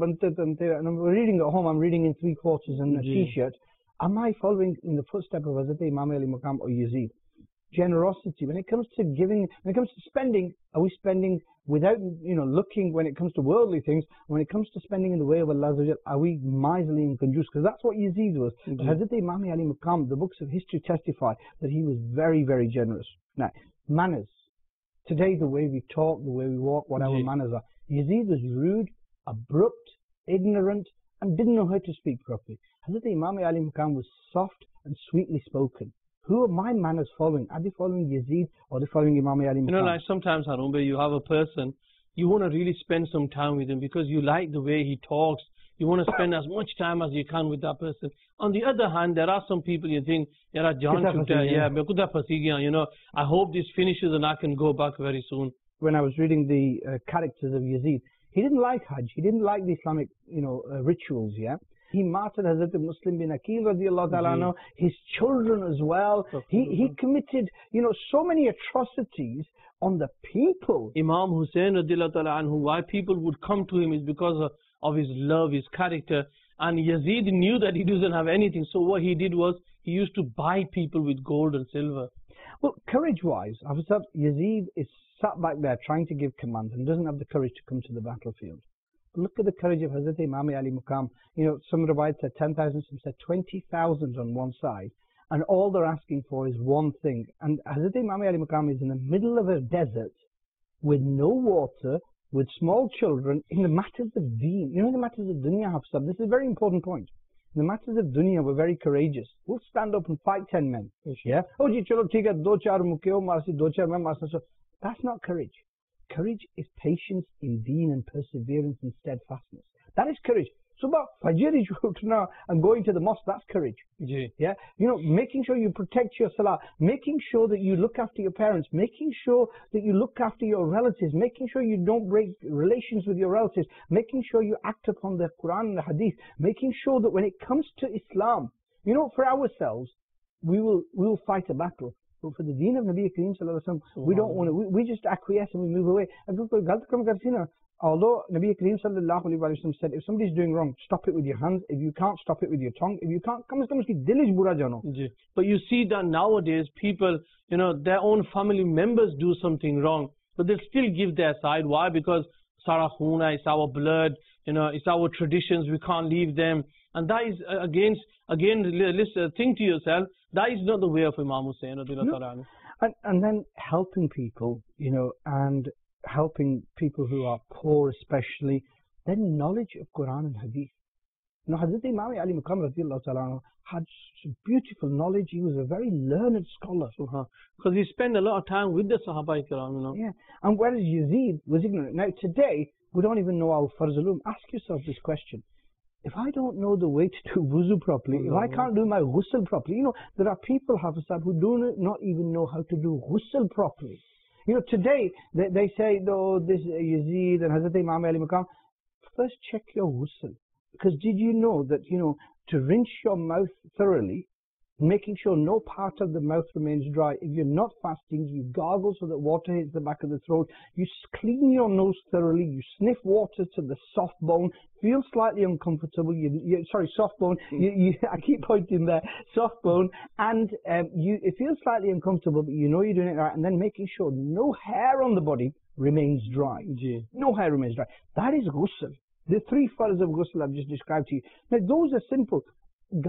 and I'm reading at home, I'm reading in 3/4 and a t-shirt. Am I following in the footsteps of Hazrat Imam Ali Maqam or Yazid? Generosity, when it comes to giving, when it comes to spending, are we spending without looking when it comes to worldly things? When it comes to spending in the way of Allah Azza wa Jal, are we miserly and conjuice? Because that's what Yazid was. Hazrat Imam Ali Maqam, the books of history testify that he was very, very generous. Now, manners. Today, the way we talk, the way we walk, what our manners are. Yazid was rude, abrupt, ignorant, and didn't know how to speak properly. Hazrat Imam Ali Maqam was soft and sweetly spoken. Who are my manners following? Are they following Yazid or are they following Imam Ali Maqam? Like sometimes, Harun, you have a person, you want to really spend some time with him because you like the way he talks. You want to spend as much time as you can with that person. On the other hand, there are some people you think, I hope this finishes and I can go back very soon. When I was reading the characters of Yazid, he didn't like Hajj. He didn't like the Islamic, rituals, He martyred Hazrat Muslim bin Aqil radiallahu ta'ala anhu, his children as well. He committed, so many atrocities on the people. Imam Hussain radiallahu ta'ala anhu, why people would come to him is because of his love, his character. And Yazid knew that he doesn't have anything. So what he did was, he used to buy people with gold and silver. Well, courage-wise, Yazid is sat back there trying to give commands and doesn't have the courage to come to the battlefield. Look at the courage of Hazrat Imam Ali Maqam. Some riwayat said 10,000, some said 20,000 on one side. And all they're asking for is one thing. And Hazrat Imam Ali Maqam is in the middle of a desert with no water, with small children, in the matters of deen. The matters of dunya, Hafsab. This is a very important point. In the matters of dunya, we're very courageous. We'll stand up and fight 10 men. Oh, ji chalo, theek hai, do char mukeo marsi, do char main marsa. That's not courage. Courage is patience in deen and perseverance and steadfastness. That is courage. Subah Fajr and going to the mosque, that's courage. Making sure you protect your salah, making sure that you look after your parents, making sure that you look after your relatives, making sure you don't break relations with your relatives, making sure you act upon the Quran and the Hadith, making sure that when it comes to Islam, for ourselves, we will fight a battle. But for the deen of Nabi Kareem sallallahu alaihi wasallam, we don't want to. We just acquiesce and we move away. Although Nabi Kareem sallallahu alaihi wasallam said, if somebody's doing wrong, stop it with your hands. If you can't, stop it with your tongue. If you can't, but you see that nowadays people, their own family members do something wrong, but they'll still give their side. Why? Because Sara Khuna, it's our blood, it's our traditions. We can't leave them. And that is again, listen, think to yourself, that is not the way of Imam Hussain. No. And then helping people, and helping people who are poor especially, then knowledge of Quran and Hadith. You know, Hazrat Imam Ali Maqam radiallahu ta'ala had beautiful knowledge. He was a very learned scholar. Because he spent a lot of time with the Sahaba Ikram, you know. Yeah, and whereas Yazid was ignorant. Now today, we don't even know our Farz al-Ulum. Ask yourself this question. If I don't know the way to do wuzu properly, if I can't do my ghusl properly, you know, there are people, Hafizat, who do not even know how to do ghusl properly. You know, today, they say, though, this Yazid and Hazrat Imam Ali Maqam, first check your ghusl. Because did you know that, you know, to rinse your mouth thoroughly, making sure no part of the mouth remains dry. If you're not fasting, you gargle so that water hits the back of the throat. You clean your nose thoroughly. You sniff water to the soft bone. Feel slightly uncomfortable. Sorry, soft bone. I keep pointing there. Soft bone. And it feels slightly uncomfortable, but you know you're doing it right. And then making sure no hair on the body remains dry. No hair remains dry. That is ghusl. The three farz of ghusl I've just described to you. Now, those are simple. We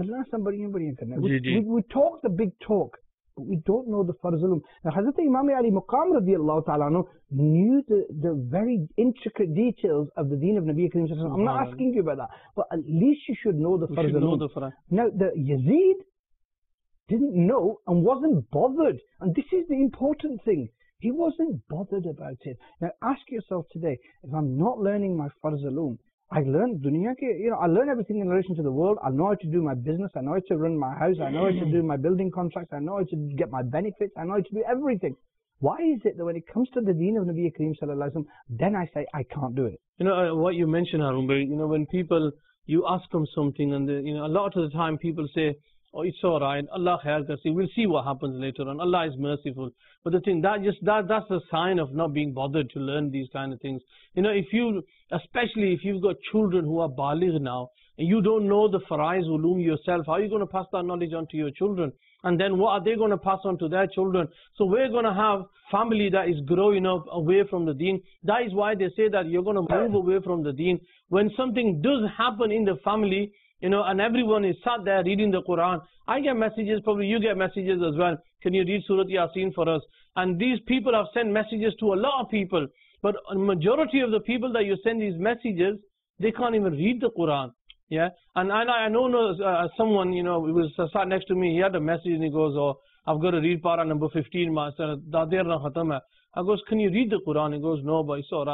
talk the big talk, but we don't know the farz al-ulum. Now, Hazrat Imam Ali Maqam radiallahu ta'ala knew the very intricate details of the deen of Nabi Karim sallallahu alaihi wasallam. I'm not asking you about that, but at least you should know the farz al-ulum. Now, the Yazid didn't know and wasn't bothered. And this is the important thing. He wasn't bothered about it. Now, ask yourself today, if I'm not learning my farz al-ulum, I learn dunya ke, you know, I learn everything in relation to the world. I know how to do my business. I know how to run my house. I know how to do my building contracts. I know how to get my benefits. I know how to do everything. Why is it that when it comes to the deen of Nabi Karim sallallahu alaihi wasallam, then I say I can't do it? You know what you mentioned, Harun Bhai, you know, when people, you ask them something and you know, a lot of the time people say, oh, it's all right, Allah khair karsi, we'll see what happens later on, Allah is merciful. But the thing, that's a sign of not being bothered to learn these kind of things. You know, especially if you've got children who are baligh now, and you don't know the faraiz ulum yourself, how are you going to pass that knowledge on to your children? And then what are they going to pass on to their children? So we're going to have family that is growing up away from the deen. That is why they say that you're going to move away from the deen. When something does happen in the family, you know, and everyone is sat there reading the Quran. I get messages, probably you get messages as well. Can you read Surah Yasin for us? And these people have sent messages to a lot of people. But a majority of the people that you send these messages, they can't even read the Quran. Yeah. And I know someone, you know, he was sat next to me. He had a message and he goes, oh, I've got to read para number 15. I goes, can you read the Quran? He goes, no, but it's all right.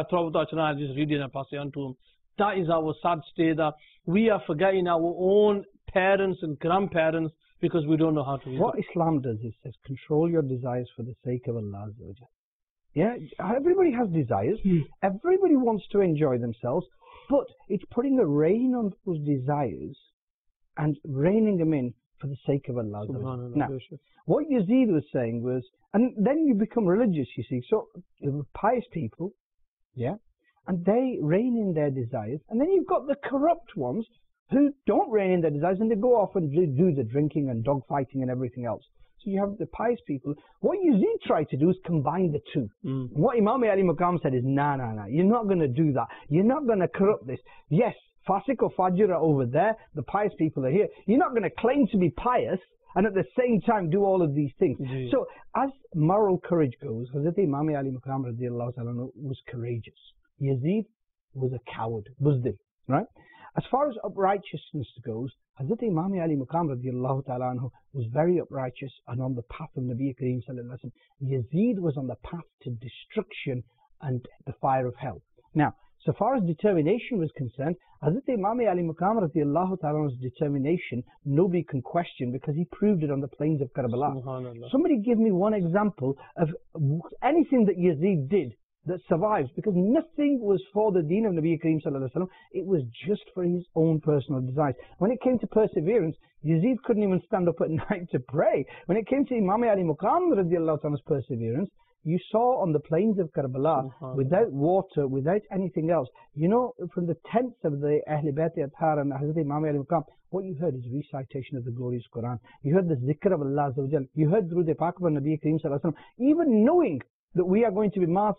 I just read it and pass it on to him. That is our sad state, that we are forgetting our own parents and grandparents because we don't know how to read. What Islam does is says, control your desires for the sake of Allah. Yeah, everybody has desires. Everybody wants to enjoy themselves, but it's putting a rein on those desires and reining them in for the sake of Allah. Now, what Yazid was saying was, and then you become religious, you see. So, pious people, yeah, and they rein in their desires. And then you've got the corrupt ones who don't rein in their desires and they go off and do the drinking and dog fighting and everything else. So you have the pious people. What Yazid tried to do is combine the two. What Imam Ali Maqam said is, nah, you're not going to do that. You're not going to corrupt this. Yes, Fasiq or Fajr are over there. The pious people are here. You're not going to claim to be pious and at the same time do all of these things. So as moral courage goes, Hazrat Imam Ali Maqam radiallahu ta'ala was courageous. Yazid was a coward, buzdil, right? As far as uprightness goes, Hazrat Imam Ali Maqam radiallahu ta'ala was very uprighteous and on the path of Nabi Kareem sallallahu alaihi wasallam. Yazid was on the path to destruction and the fire of hell. Now, so far as determination was concerned, Hazrat Imam Ali Maqam radiallahu ta'ala's determination, nobody can question because he proved it on the plains of Karbala. Somebody give me one example of anything that Yazid did that survives, because nothing was for the deen of Nabi Kareem sallallahu alaihi wasallam. It was just for his own personal desires. When it came to perseverance, Yazid couldn't even stand up at night to pray. When it came to Imam Ali Maqam radiallahu ta'ala's perseverance, you saw on the plains of Karbala, without water, without anything else, you know, from the tents of the Ahl Bayt Athar and Hazrat Imam Ali Maqam, what you heard is recitation of the glorious Quran. You heard the zikr of Allah Azza wa Jal. You heard through the Pak of Nabi Kareem sallallahu alaihi wasallam. Even knowing that we are going to be martyred,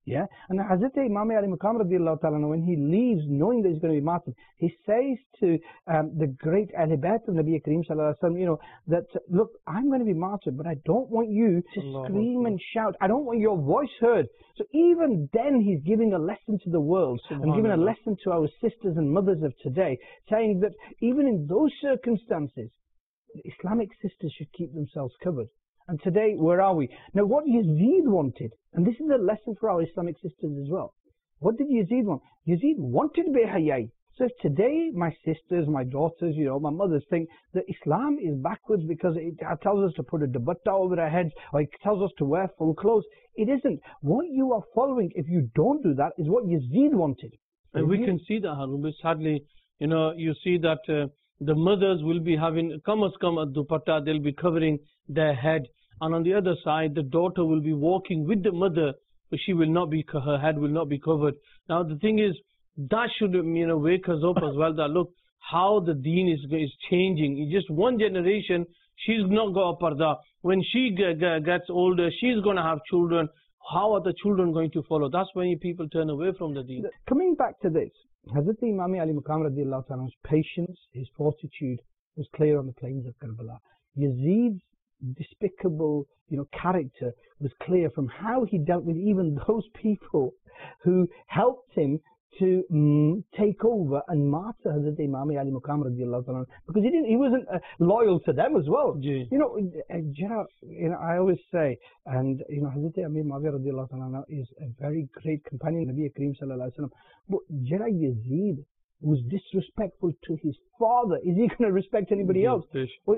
Yeah, and Hazrat Imam Ali Maqam radiallahu ta'ala, when he leaves, knowing that he's going to be martyred, he says to the great Ahl Bayt of Nabi Kareem sallallahu alaihi wasallam, you know, that look, I'm going to be martyred, but I don't want you to scream and shout. I don't want your voice heard. So even then, he's giving a lesson to the world and giving a lesson to our sisters and mothers of today, saying that even in those circumstances, the Islamic sisters should keep themselves covered. And today, where are we? Now, what Yazid wanted, and this is a lesson for our Islamic sisters as well. What did Yazid want? Yazid wanted Behayai. So if today my sisters, my daughters, you know, my mothers think that Islam is backwards because it tells us to put a dupatta over our heads, or it tells us to wear full clothes, it isn't. What you are following, if you don't do that, is what Yazid wanted. And we can see that, Harun. Sadly, you know, you see that the mothers will be having come as come a dupatta, they'll be covering their head, and on the other side the daughter will be walking with the mother, but she will not be, her head will not be covered. Now the thing is, that should, you know, wake us up as well, that look how the deen is changing. In just one generation, she's not got a parda. When she gets older, she's going to have children. How are the children going to follow? That's when people turn away from the deen. Coming back to this, Hazrat Imam Ali Maqam radiallahu ta'ala's patience, his fortitude was clear on the plains of Karbala. Yazid's despicable, you know, character was clear from how he dealt with even those people who helped him to take over and martyr Hazrat Imam Ali Maqam radiallahu ta'ala, because he wasn't loyal to them as well. Yeah. You know, I always say, and you know, Hazrat Amir Muawiyah radiallahu ta'ala is a very great companion of Nabi Kareem sallallahu alaihi wasallam, but Yazid was disrespectful to his father. Is he going to respect anybody else? See,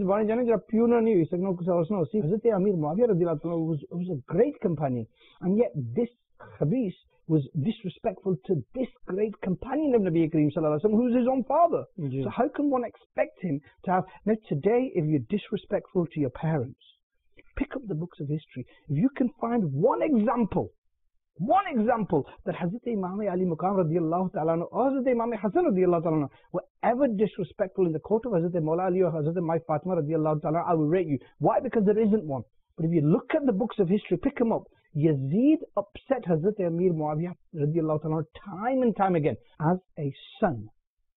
Hazrat Amir Muawiyah radiallahu ta'ala was a great companion, and yet this Khabis was disrespectful to this great companion of Nabi Kareem sallallahu alaihi wasallam, who's his own father. So how can one expect him to have? Now today, if you're disrespectful to your parents, pick up the books of history. If you can find one example that Hazrat Imam Ali Maqam radiallahu ta'ala or Hazrat Imam Hassan radiallahu ta'ala were ever disrespectful in the court of Hazrat Mawla Ali or Hazrat Mai Fatima radiallahu ta'ala, I will rate you. Why? Because there isn't one. But if you look at the books of history, pick them up. Yazid upset Hazrat Amir Muawiyah radiallahu ta'ala time and time again. As a son,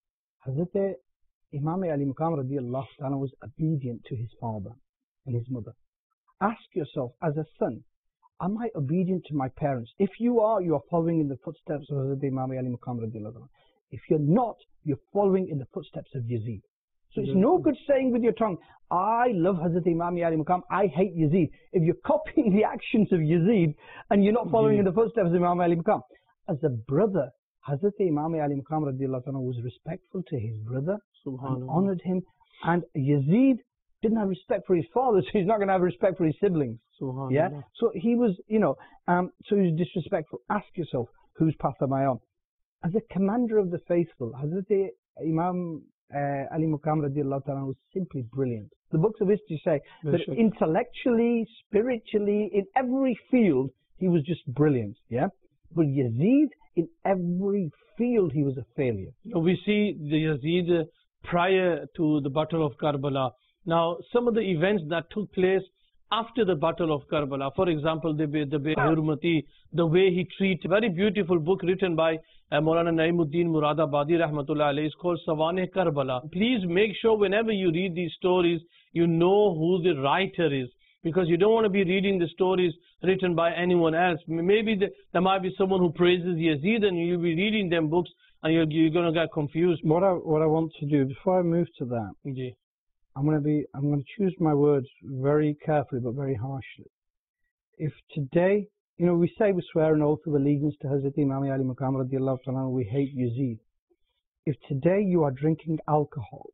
Hazrat Imam Ali Maqam radiallahu ta'ala was obedient to his father and his mother. Ask yourself, as a son, am I obedient to my parents? If you are following in the footsteps of Hazrat Imam Ali Maqam radiallahu ta'ala. If you're not, you're following in the footsteps of Yazid. So it's no good saying with your tongue, I love Hazrat Imam Ali Maqam, I hate Yazid. If you're copying the actions of Yazid and you're not following in the footsteps of Imam Ali Maqam. As a brother, Hazrat Imam Ali Maqam radiallahu ta'ala was respectful to his brother and honored him. And Yazid didn't have respect for his father, so he's not going to have respect for his siblings. Yeah. So he was, you know, so he was disrespectful. Ask yourself, whose path am I on? As a commander of the faithful, Hazrat Imam Ali Maqam radiallahu ta'ala was simply brilliant. The books of history say that intellectually, spiritually, in every field, he was just brilliant. Yeah. But Yazid, in every field, he was a failure. We see the Yazid prior to the Battle of Karbala. Now, some of the events that took place after the Battle of Karbala, for example, the Hurmati, the way he treated, very beautiful book written by Maulana Naimuddin Muradabadi rahmatullah alayhi, is called Sawaneh Karbala. Please make sure whenever you read these stories, you know who the writer is, because you don't want to be reading the stories written by anyone else. Maybe there might be someone who praises Yazid and you'll be reading them books and you're going to get confused. What I want to do, before I move to that, I'm going to choose my words very carefully but very harshly. If today, you know, we say we swear an oath of allegiance to Hazrat Imam Ali Maqam radiallahu ta'ala, we hate Yazid. If today you are drinking alcohol,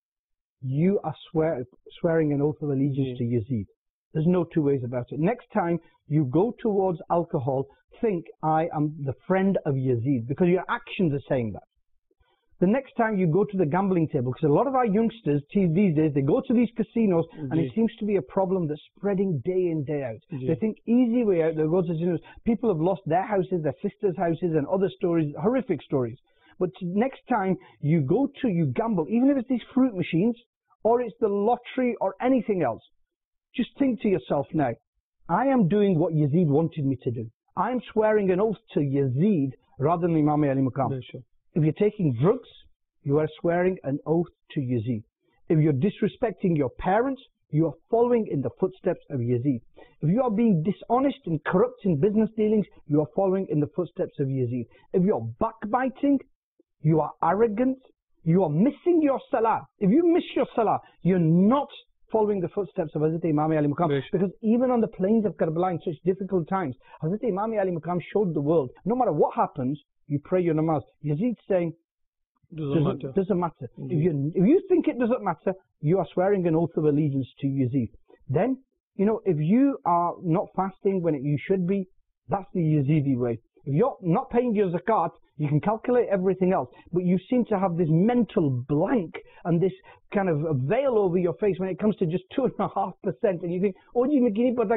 you are swearing an oath of allegiance to Yazid. There's no two ways about it. Next time you go towards alcohol, think, I am the friend of Yazid, because your actions are saying that. The next time you go to the gambling table, because a lot of our youngsters these days, they go to these casinos and it seems to be a problem that's spreading day in, day out. They think easy way out, they go to casinos. People have lost their houses, their sisters' houses and other stories, horrific stories. But next time you gamble, even if it's these fruit machines or it's the lottery or anything else, just think to yourself now, I am doing what Yazid wanted me to do. I'm swearing an oath to Yazid rather than Imam Ali Maqam. If you're taking drugs, you are swearing an oath to Yazid. If you're disrespecting your parents, you are following in the footsteps of Yazid. If you are being dishonest and corrupt in business dealings, you are following in the footsteps of Yazid. If you are backbiting, you are arrogant, you are missing your salah. If you miss your salah, you're not following the footsteps of Hazrat Imam Ali Maqam. Because even on the plains of Karbala in such difficult times, Hazrat Imam Ali Maqam showed the world, no matter what happens, you pray your namaz. Yazid saying, doesn't matter. If you think it doesn't matter, you are swearing an oath of allegiance to Yazid. Then, if you are not fasting when you should be, that's the Yazidi way. If you're not paying your zakat, you can calculate everything else, but you seem to have this mental blank and this kind of veil over your face when it comes to just 2.5%, and you think, oh, I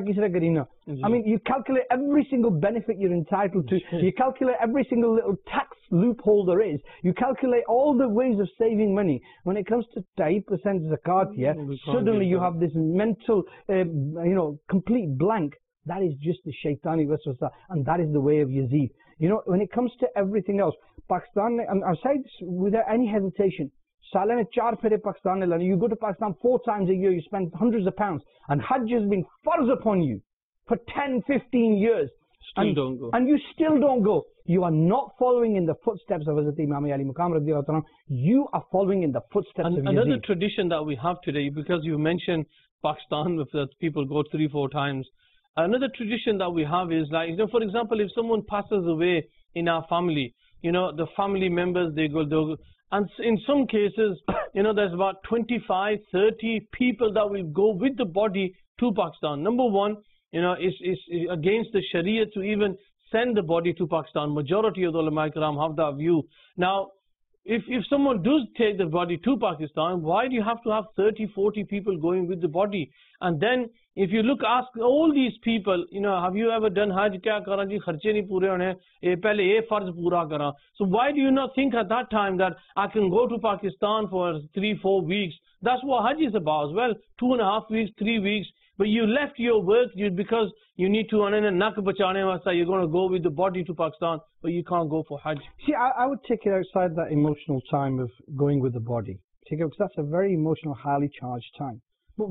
mean, you calculate every single benefit you're entitled to, you calculate every single little tax loophole there is, you calculate all the ways of saving money. When it comes to 8% zakat here, suddenly you have this mental, complete blank. That is just the shaitani waswasa, and that is the way of Yazid. When it comes to everything else, Pakistan, and I say this without any hesitation, Pakistan, you go to Pakistan 4 times a year, you spend hundreds of pounds, and Hajj has been farz upon you for 10, 15 years. And you still don't go. You are not following in the footsteps of Hazrat Imam Ali Maqam. You are following in the footsteps of Yazid. Another tradition that we have today, because you mentioned Pakistan, that people go 3-4 times. Another tradition that we have is like, for example, if someone passes away in our family, the family members, they go, and in some cases, there's about 25, 30 people that will go with the body to Pakistan. Number one, it's against the Sharia to even send the body to Pakistan. Majority of the ulama kiram have that view. Now, if someone does take the body to Pakistan, why do you have to have 30, 40 people going with the body? And then, if you ask all these people, have you ever done Hajj? Kya karan ji, kharche nahi pure hone, pehle ye farz pura karan. So why do you not think at that time that I can go to Pakistan for 3-4 weeks? That's what Hajj is about as well. 2.5 weeks, 3 weeks. But you left your work because you need to nak bachane wasta, you're going to go with the body to Pakistan, but you can't go for Hajj. See, I would take it outside that emotional time of going with the body. Because that's a very emotional, highly charged time. But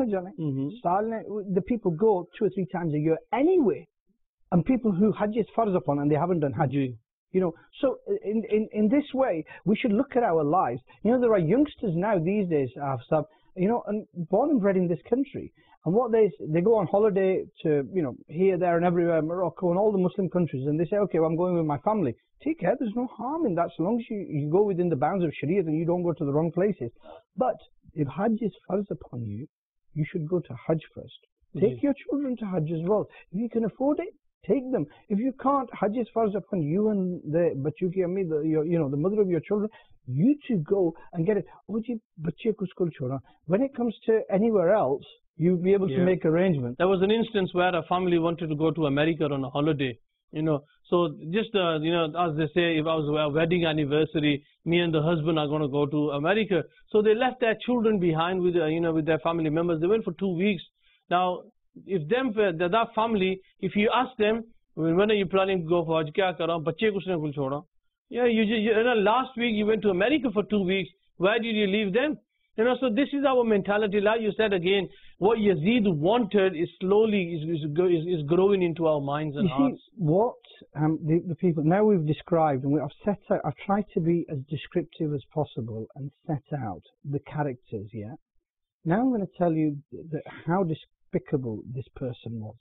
the people go 2 or 3 times a year anyway. And people who Hajj is farz upon and they haven't done Hajj. So in this way, we should look at our lives. There are youngsters now these days, and born and bred in this country. And what they go on holiday to, here, there and everywhere, Morocco and all the Muslim countries, and they say, okay, well, I'm going with my family. Take care, there's no harm in that, so long as you go within the bounds of Sharia and you don't go to the wrong places. But if Hajj is farz upon you, you should go to Hajj first. Take your children to Hajj as well. If you can afford it, take them. If you can't, Hajj is farz upon you and the Bachuki Ammi, the mother of your children. You two go and get it. When it comes to anywhere else, you'll be able to make arrangements. There was an instance where a family wanted to go to America on a holiday. So just as they say, if I was a wedding anniversary, me and the husband are going to go to America. So they left their children behind with with their family members. They went for 2 weeks. Now, if that family, if you ask them, when are you planning to go for Hajj? Kya kar raha hu? Bacche kuch nahi choda. Last week you went to America for 2 weeks. Where did you leave them? So this is our mentality. Like you said again, what Yazid wanted is slowly is growing into our minds and hearts. See, what the people, now we've described, and I've tried to be as descriptive as possible and set out the characters, Now I'm going to tell you how despicable this person was.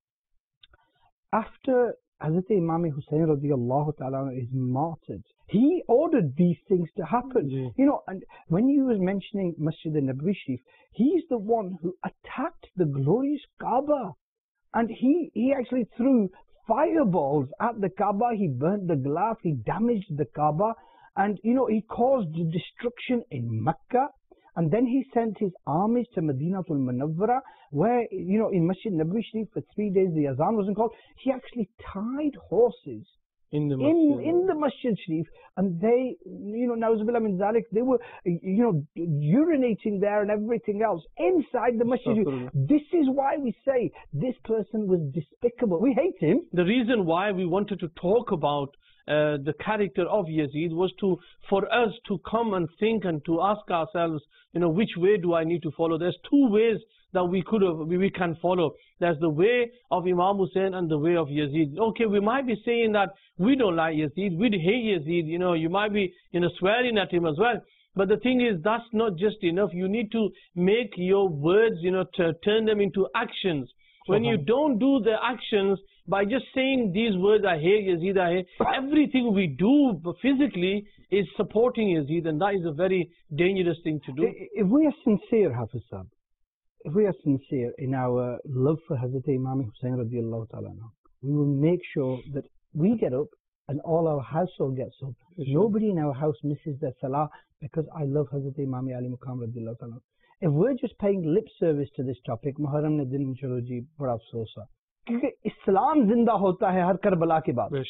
After Hazrat Imam Hussain radiallahu ta'ala is martyred, he ordered these things to happen. And when you were mentioning Masjid al-Nabawi Sharif, he's the one who attacked the glorious Kaaba. And he actually threw fireballs at the Kaaba, he burnt the glass, he damaged the Kaaba, and he caused destruction in Mecca. And then he sent his armies to Madinatul Munawwara, where, in Masjid Nabawi Sharif for 3 days the Azan wasn't called. He actually tied horses in the masjid. In the Masjid Sharif, and they, Nauzubillah min zalik, they were, urinating there and everything else inside the Masjid Sharif. This is why we say this person was despicable. We hate him. The reason why we wanted to talk about the character of Yazid was for us to come and think and to ask ourselves, which way do I need to follow? There's two ways that we can follow. There's the way of Imam Hussein and the way of Yazid. Okay, we might be saying that we don't like Yazid, we hate Yazid, you might be swearing at him as well. But the thing is, that's not just enough. You need to make your words, to turn them into actions. When you don't do the actions, by just saying these words, I hate Yazid, I hate, everything we do physically is supporting Yazid, and that is a very dangerous thing to do. If we are sincere, Hafiz Sahib, if we are sincere in our love for Hazrat Imam Hussain radiallahu ta'ala, we will make sure that we get up and all our household gets up. Nobody in our house misses their salah because I love Hazrat Imam Ali Maqam radiallahu ta'ala. If we're just paying lip service to this topic, Muharram ne din chalo ji bada afsoos hai. Because Islam zinda hota hai har Karbala ke baad.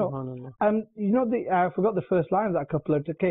I forgot the first line of that couplet. Okay,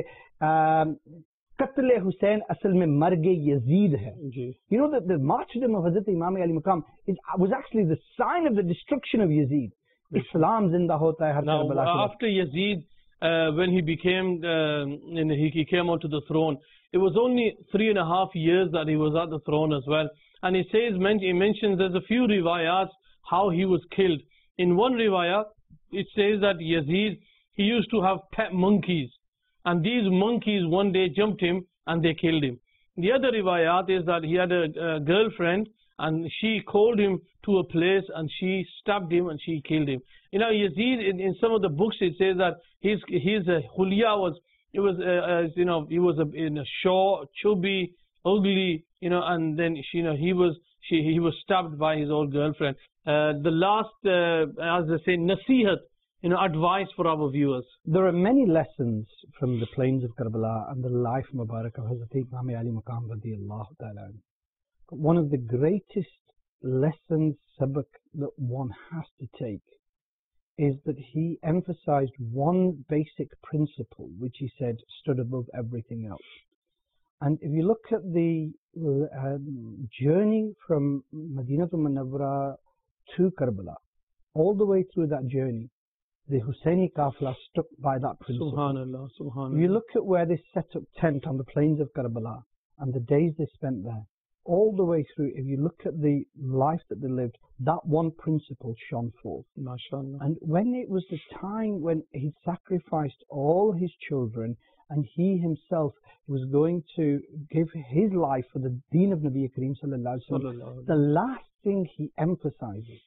Qatl Hussain asal mein marge Yazid hai. That the martyrdom of Hazrat Imam Ali Maqam was actually the sign of the destruction of Yazid. Islam zinda hota hai har Karbala ke baad. After Yazid, when he became, he came onto the throne, it was only 3.5 years that he was at the throne as well. And he mentions there's a few riwayats how he was killed. In one riwayah, it says that Yazid, he used to have pet monkeys. And these monkeys one day jumped him and they killed him. The other riwayat is that he had a girlfriend and she called him to a place and she stabbed him and she killed him. Yazid, in some of the books it says that his hulya was, he was in a short, chubby, ugly, and then he was stabbed by his old girlfriend. The last, as they say, nasihat, advice for our viewers. There are many lessons from the plains of Karbala and the life Mubarak of Hazrat Imam Ali Maqam radiyallahu ta'ala. One of the greatest lessons, sabak, that one has to take is that he emphasized one basic principle, which he said stood above everything else. And if you look at the journey from Madinatul Munawwara to Karbala, all the way through that journey, the Husseini Qafla stuck by that principle. Subhanallah, subhanallah. You look at where they set up tent on the plains of Karbala and the days they spent there, all the way through, if you look at the life that they lived, that one principle shone forth. MashaAllah. And when it was the time when he sacrificed all his children and he himself was going to give his life for the deen of Nabi Kareem sallallahu alaihi wasallam, the last thing he emphasizes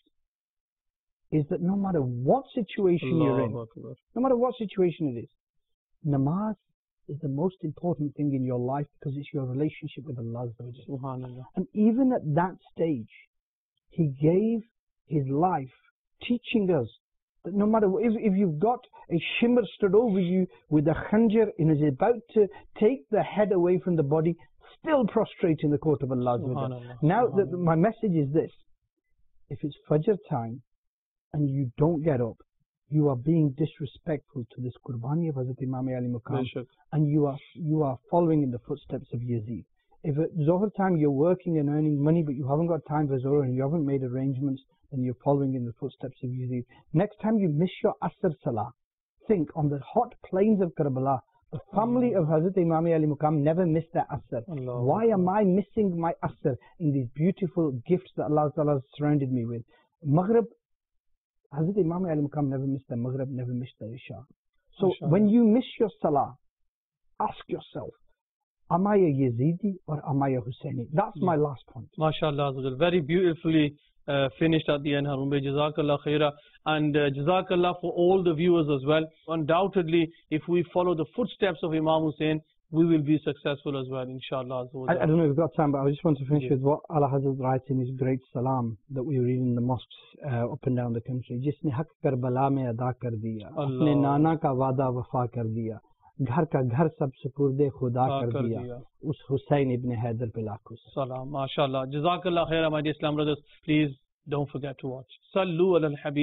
is that no matter what situation you're in, no matter what situation it is, namaz is the most important thing in your life because it's your relationship with Allah. And even at that stage, he gave his life teaching us that no matter if you've got a shimmer stood over you with a khanjar and is about to take the head away from the body, still prostrate in the court of Allah. Now, my message is this: if it's Fajr time and you don't get up, you are being disrespectful to this Qurbani of Hazrat Imam Ali Maqam, and you are following in the footsteps of Yazid. If at Zohar time you're working and earning money but you haven't got time for Zohar and you haven't made arrangements, then you're following in the footsteps of Yazid. Next time you miss your Asr Salah, think on the hot plains of Karbala, the family of Hazrat Imam Ali Maqam never missed their Asr. Why am I missing my Asr in these beautiful gifts that Allah Ta'ala has surrounded me with? Maghrib, Hazrat Imam Ali Maqam never missed their Maghrib, never missed their Isha. So when you miss your Salah, ask yourself, am I a Yazidi or am I a Husseini? That's my last point. MashaAllah, very beautifully finished at the end, Harun Bhai. Jazakallah khaira. And Jazakallah for all the viewers as well. Undoubtedly, if we follow the footsteps of Imam Hussein, we will be successful as well, inshallah. I don't know if we've got time, but I just want to finish with what Allah Hazrat writes in his great salam that we read in the mosques up and down the country. Jisne haq Karbala mein ada kar diya, apne nana ka wada wafa kar diya, ghar ka ghar sab supurde khuda kar diya, us Hussain ibn Haidar pe lakhos salam. MashaAllah. Jazakallah khaira, my dear Islam brothers. Please don't forget to watch. Sallu ala al-Habib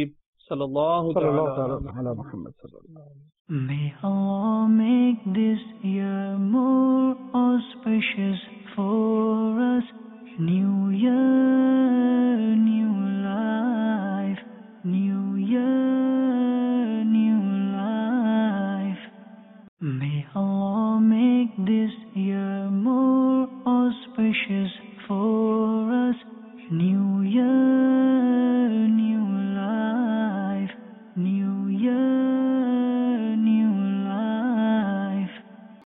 Sallallahu ta'ala. ala Muhammad sallallahu. May Allah make this year more auspicious for us. New year, new life. New year, new life. May Allah make this